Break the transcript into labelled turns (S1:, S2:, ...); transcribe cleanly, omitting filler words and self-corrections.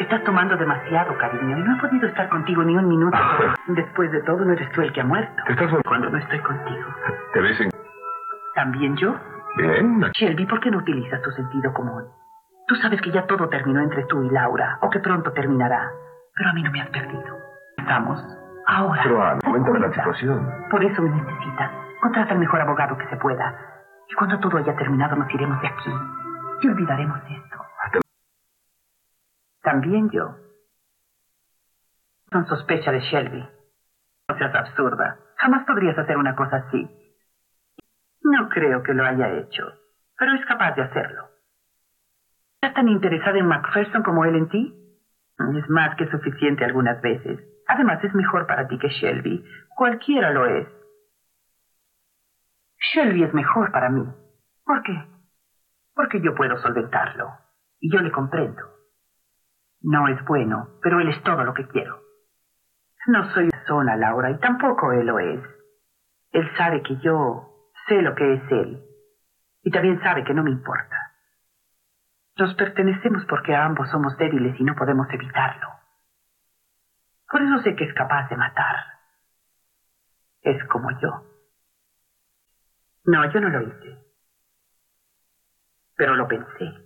S1: Estás tomando demasiado, cariño, y no he podido estar contigo ni un minuto. Después de todo, no eres tú el que ha muerto. Cuando no estoy contigo.
S2: ¿Te dicen?
S1: ¿También yo?
S2: Bien.
S1: Shelby, ¿por qué no utilizas tu sentido común? Tú sabes que ya todo terminó entre tú y Laura, o que pronto terminará. Pero a mí no me has perdido. Estamos ahora.
S2: Pero, Anne, cuéntame la situación.
S1: Por eso me necesitas. Contrata al mejor abogado que se pueda. Y cuando todo haya terminado, nos iremos de aquí. Y olvidaremos esto. También yo. Son sospecha de Shelby. No seas absurda. Jamás podrías hacer una cosa así. No creo que lo haya hecho, pero es capaz de hacerlo. ¿Estás tan interesada en Macpherson como él en ti? Es más que suficiente algunas veces. Además, es mejor para ti que Shelby. Cualquiera lo es. Shelby es mejor para mí. ¿Por qué? Porque yo puedo solventarlo. Y yo le comprendo. No es bueno, pero él es todo lo que quiero. No soy persona, Laura, y tampoco él lo es. Él sabe que yo sé lo que es él. Y también sabe que no me importa. Nos pertenecemos porque a ambos somos débiles y no podemos evitarlo. Por eso sé que es capaz de matar. Es como yo. No, yo no lo hice. Pero lo pensé.